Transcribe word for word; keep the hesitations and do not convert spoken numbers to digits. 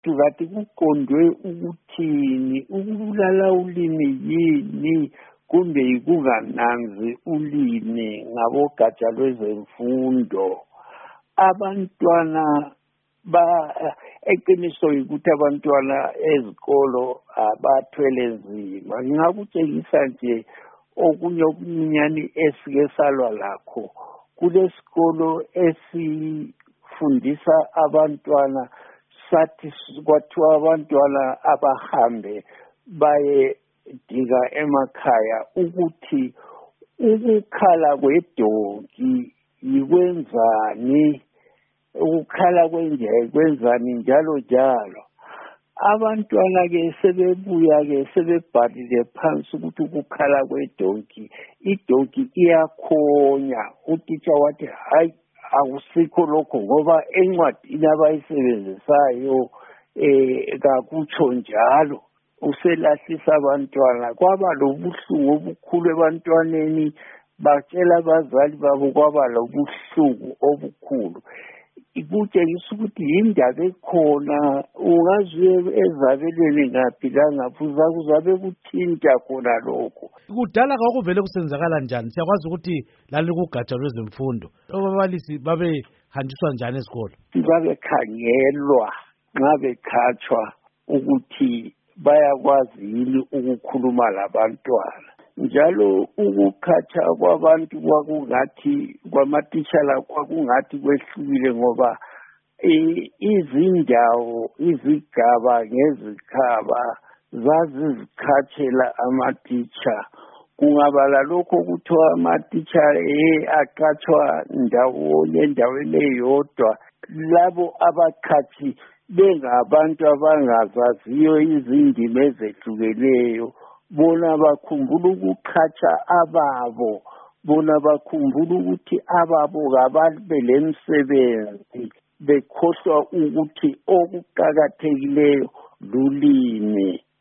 kanti kuqondwe ukuthini, ukubulala ulimi yini kumbe yikungananzi ulimi ngabogatsha lwezemfundo. Abantwana ba eqiniso ukuthi abantwana ezikolo abathwele nzima. Ngingakutshengisa nje okunye okuncinyane esike salwa lakho kulesikolo esifundisa abantwana, sathi kwathiwa abantwana abahambe baye dika emakhaya ukuthi ukukhala kwedonki yikwenzani, ukukhala kwenje kwenzani njalo njalo. Abantwana-ke sebebuya-ke sebebhalile phansi ukuthi ukukhala kwedonki, idonki iyakhonya. Utitsha wathi hayi akusikho lokho ngoba encwadini abayisebenzisayo eh kakutsho njalo. Uselahlisa abantwana, kwaba lobuhlungu obukhulu ebantwaneni, batshela abazali babo kwaba lobuhlungu obukhulu. Kutshengisa ukuthi yindaba ekhona, ungaziye ezabelweni ngaphi langaphi uzakuzabe kuthinta khona lokho. Kudala kwakuvele kusenzakala njani? Siyakwazi ukuthi lalikugatsha lwezemfundo ababalisi babehanjiswa njani esikolo? Babekhangelwa nxa bekhatshwa ukuthi bayakwazi yini ukukhuluma labantwana. Njalo ukukhatha kwabantu kwakungathi kwamatitshala kwakungathi kwehlukile ngoba izindawo izigaba ngezikhaba zazizikhathela amatitsha. Kungabala lokho kuthiwa amatitsha aqatshwa ndawonye endaweni eyodwa, labo abakhathi bengabantu abangazaziyo izindima ezehlukeneyo. Bona bakhumbula ukukhatsha ababo, bona bakhumbula ukuthi ababo kababe lemsebenzi, bekhohlwa ukuthi okuqakathekileyo lulimi.